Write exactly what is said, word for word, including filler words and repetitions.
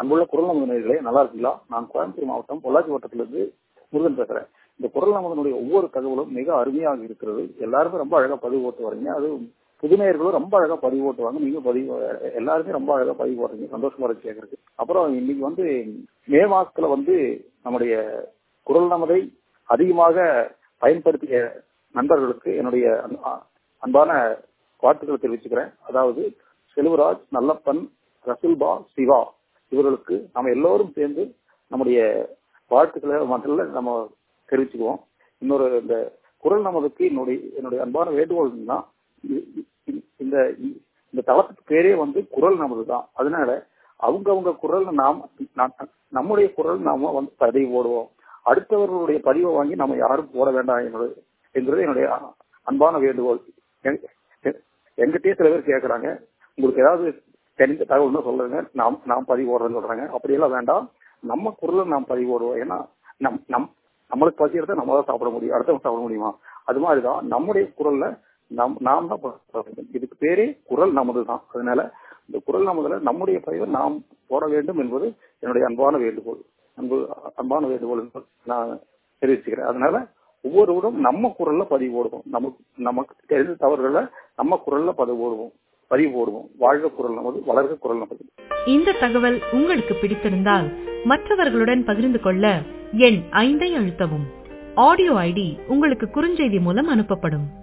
அன்புள்ள குரல் நமது நேயர்களே, நல்லா இருக்கீங்களா? நான் கோயம்புத்தூர் மாவட்டம் பொள்ளாச்சி வட்டத்திலிருந்து முருகன் பேசுறேன். இந்த குரல் நமதனுடைய ஒவ்வொரு தகவலும் மிக அருமையாக இருக்கிறது. எல்லாருமே ரொம்ப அழகா பதிவு ஓட்டு வரீங்க. அது புது நேயர்களும் ரொம்ப அழகா பதிவு ஓட்டுவாங்க. நீங்க பதிவு எல்லாருமே ரொம்ப அழகா பதிவு போடுறீங்க. சந்தோஷமா இருக்கு கேட்கறதுக்கு. அப்புறம் இன்னைக்கு வந்து மே மாசத்துல வந்து நம்முடைய குரல் நமதை அதிகமாக பயன்படுத்திய நண்பர்களுக்கு என்னுடைய அன்பான வாழ்த்துக்களை தெரிவிச்சுக்கிறேன். அதாவது செல்வராஜ், நல்லப்பன், ரசுல்பா, சிவா இவர்களுக்கு நம்ம எல்லோரும் சேர்ந்து நம்முடைய வாழ்த்துக்களை முதல்ல நம்ம தெரிவிச்சுக்குவோம். இன்னொரு இந்த குரல் நமதுக்கு என்னுடைய என்னுடைய அன்பான வேண்டுகோள் தான், இந்த இந்த தளத்துக்கு பேரே வந்து குரல் நமது தான். அதனால அவங்கவுங்க குரல் நாம் நம்முடைய குரல் நாம வந்து பதிவு போடுவோம். அடுத்தவர்களுடைய பதிவை வாங்கி நம்ம யாரும் போட வேண்டாம் என்கிறது என்னுடைய அன்பான வேண்டுகோள். எங்கிட்டே சில பேர் கேட்கறாங்க, உங்களுக்கு ஏதாவது தெரிந்த தகவல் சொல்லுங்க, நாம் நாம் பதிவு போடுறேன்னு சொல்றாங்க. அப்படியெல்லாம் வேண்டாம், நம்ம குரலை நாம் பதிவு போடுவோம். ஏன்னா நம் நம் நம்மளுக்கு பசிக்கிறத நம்ம தான் சாப்பிட முடியும், அடுத்தவங்க சாப்பிட முடியுமா? அது மாதிரிதான் நம்முடைய குரல்ல நம் நாம் தான் போட வேண்டும். இதுக்கு பேரே குரல் நமது தான். அதனால இந்த குரல் நமதுல நம்முடைய பதிவை நாம் போட வேண்டும் என்பது என்னுடைய அன்பான வேண்டுகோள். அன்பு அன்பான வேண்டுகோள் நான் தெரிவிச்சுக்கிறேன். அதனால ஒவ்வொருவரும் நம்ம குரல்ல பதிவு போடுவோம். நமக்கு நமக்கு தெரிந்த தவறுகளை நம்ம குரல்ல பதிவு போடுவோம் பதிவு போடுவோம். வாழ்க குரல் நமது, வளர்க குரல் நமது. இந்த தகவல் உங்களுக்கு பிடித்திருந்தால் மற்றவர்களுடன் பகிர்ந்து கொள்ள எண் ஐந்தை அழுத்தவும். ஆடியோ ஐடி உங்களுக்கு குறுஞ்செய்தி மூலம் அனுப்பப்படும்.